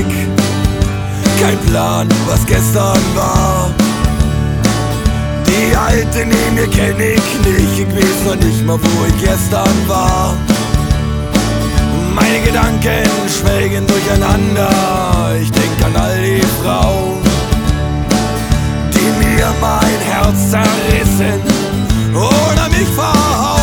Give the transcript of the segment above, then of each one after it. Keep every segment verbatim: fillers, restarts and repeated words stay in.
Blick, kein Plan, was gestern war. Die Alte neben mir kenn ich nicht, ich weiß noch nicht mal, wo ich gestern war. Meine Gedanken schwelgen durcheinander, ich denk an all die Frauen, die mir mein Herz zerrissen oder mich verhauen.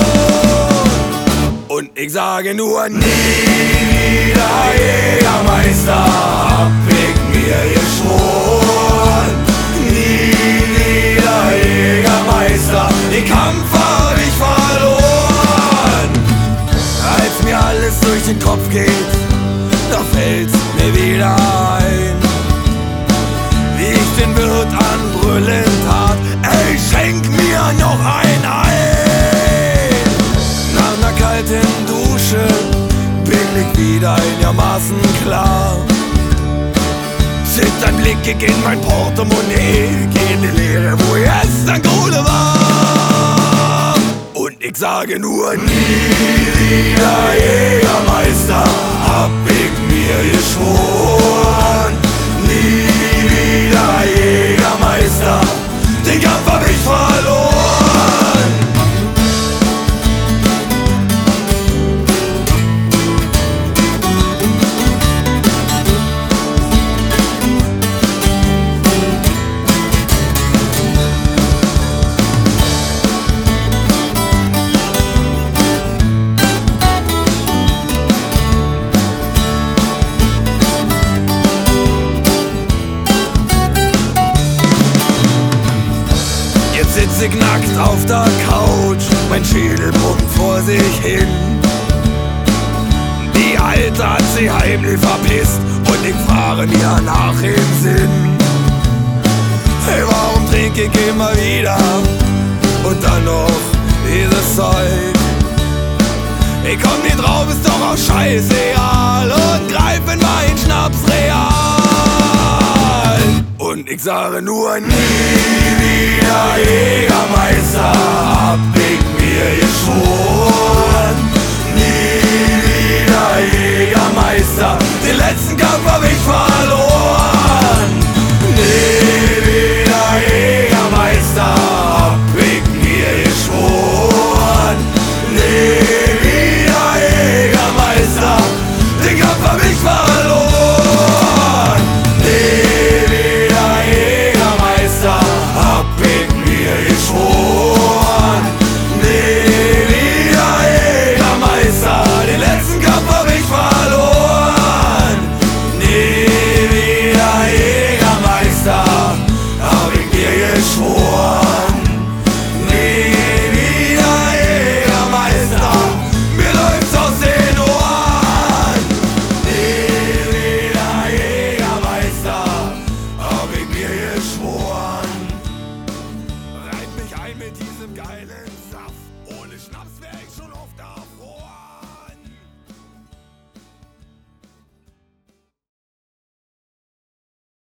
Und ich sage nur, nie wieder Jägermeister, hab ich mir geschworen. Nie wieder Jägermeister, den Kampf hab ich verloren. Als mir alles durch den Kopf geht, da fällt's mir wieder ein, wie ich den Wirt anbrüllen tat: ey, schenk mir noch ein Ei. Nach ner kalten Dusche bin ich wieder einigermaßen klar. Zitternd blick ich in mein Portemonnaie, geh in die Leere, wo gestern Kohle war. Und ich sage nur, nie wieder Jägermeister, hab ich mir geschworen. Nie wieder Jägermeister, den Kampf hab ich verloren. Sitz ich nackt auf der Couch, mein Schädel brummt vor sich hin. Die Alte hat sich heimlich verpisst und ich frage mir nach im Sinn: hey, warum trink ich immer wieder und dann noch dieses Zeug? Ich komm nicht drauf, ist doch auch scheißegal und greif in mein Schnaps real. Und ich sage nur, nie wieder Jägermeister, hab ich mir geschworen. Nie wieder Jägermeister, den letzten Kampf hab ich